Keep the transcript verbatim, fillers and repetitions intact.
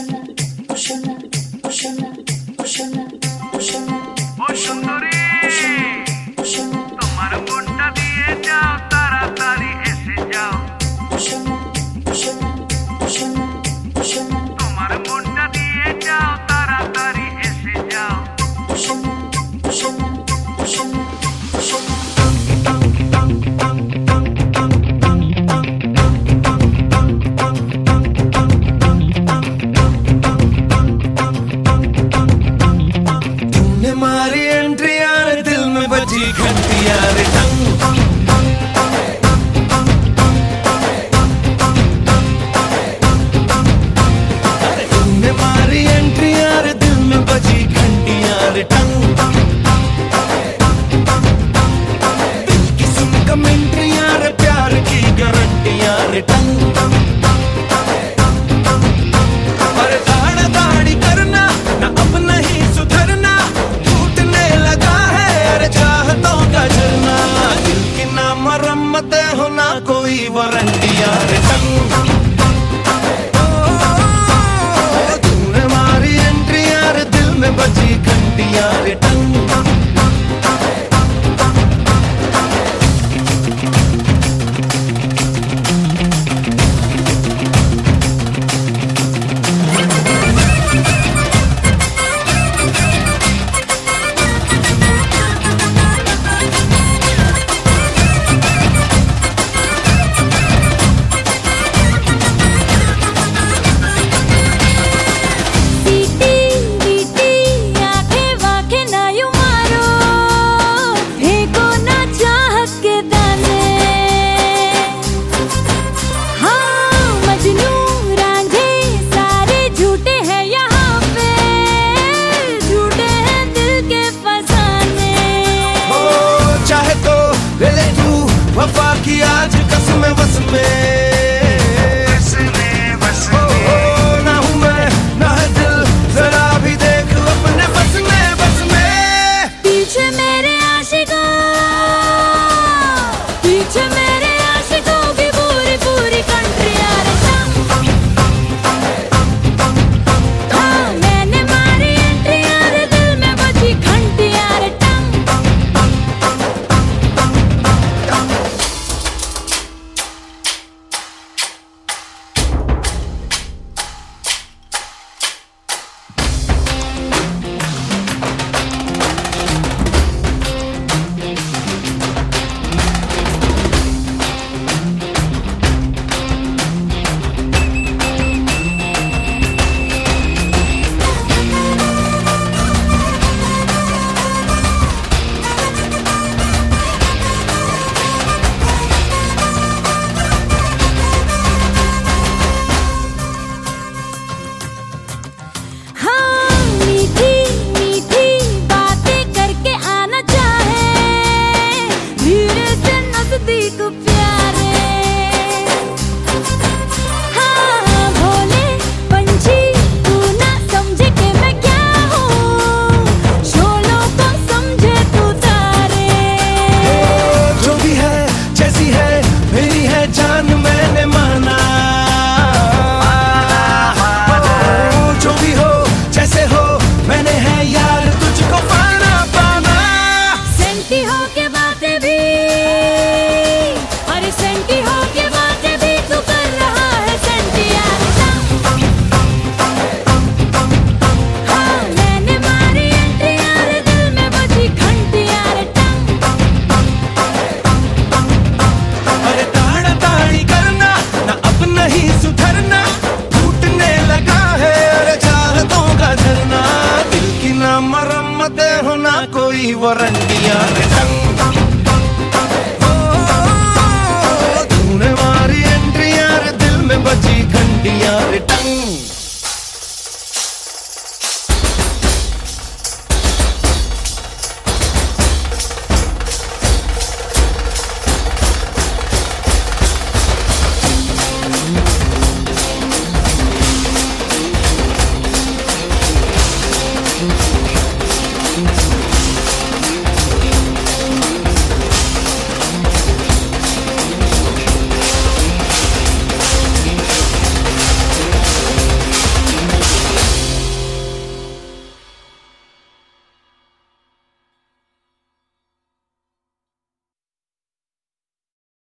সুন্দরী তোমার মনটা দিয়ে যাও, তাড়াতাড়ি এসে যাও। তোমার মনটা দিয়ে যাও, তাড়াতাড়ি এসে যাও। मारी एंट्री यार दिल में बजी घंटी यार टंग। तुमने मारी एंट्री यार दिल में बजी घंटी यार टंग। दिल की सुन कमेंट्री यार प्यार की गारंटी यार टंग। पर दाढ़ा दाढ़ी करना ना अब नहीं सुधरना, मरम्मत हो ना कोई वारंटी यार टंग। तूने मारी एंट्री यार दिल में बजी घंटी यार टंग। वफा की आज कसम बस में